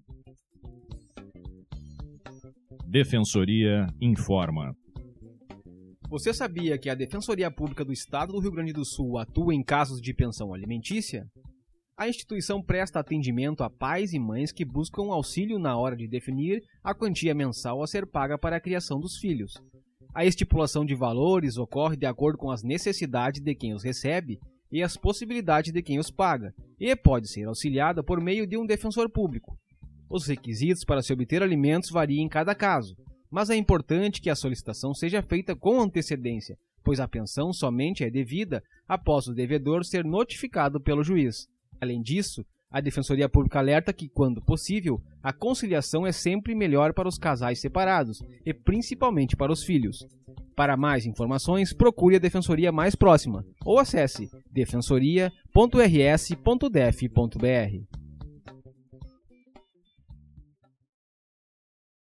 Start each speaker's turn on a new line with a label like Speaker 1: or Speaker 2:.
Speaker 1: Defensoria informa.
Speaker 2: Você sabia que a Defensoria Pública do Estado do Rio Grande do Sul atua em casos de pensão alimentícia? A instituição presta atendimento a pais e mães que buscam auxílio na hora de definir a quantia mensal a ser paga para a criação dos filhos. A estipulação de valores ocorre de acordo com as necessidades de quem os recebe e as possibilidades de quem os paga, e pode ser auxiliada por meio de um defensor público. Os requisitos para se obter alimentos variam em cada caso, mas é importante que a solicitação seja feita com antecedência, pois a pensão somente é devida após o devedor ser notificado pelo juiz. Além disso, a Defensoria Pública alerta que, quando possível, a conciliação é sempre melhor para os casais separados e principalmente para os filhos. Para mais informações, procure a Defensoria mais próxima ou acesse defensoria.rs.def.br.